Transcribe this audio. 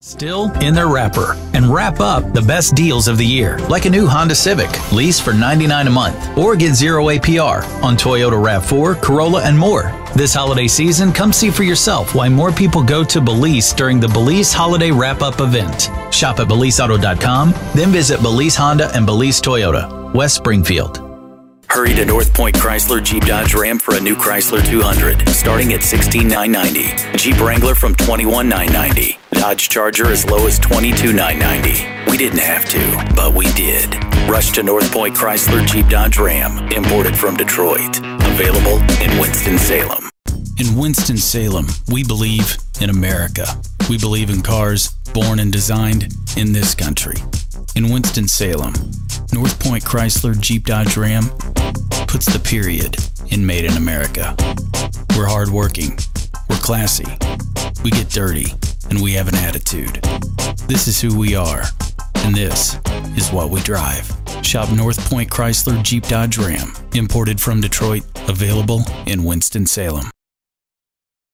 Still in their wrapper and wrap up the best deals of the year, like a new Honda Civic, lease for $99 a month, or get 0 APR on Toyota RAV4, Corolla, and more. This holiday season, come see for yourself why more people go to Belize during the Belize Holiday Wrap-Up event. Shop at BelizeAuto.com, then visit Belize Honda and Belize Toyota, West Springfield. Hurry to North Point Chrysler Jeep Dodge Ram for a new Chrysler 200, starting at $16,990. Jeep Wrangler from $21,990. Dodge Charger as low as $22,990. We didn't have to, but we did. Rush to North Point Chrysler Jeep Dodge Ram, imported from Detroit. Available in Winston-Salem. In Winston-Salem, we believe in America. We believe in cars born and designed in this country. In Winston-Salem, North Point Chrysler Jeep Dodge Ram puts the period in Made in America. We're hardworking, we're classy, we get dirty, and we have an attitude. This is who we are, and this is what we drive. Shop North Point Chrysler Jeep Dodge Ram, imported from Detroit, available in Winston-Salem.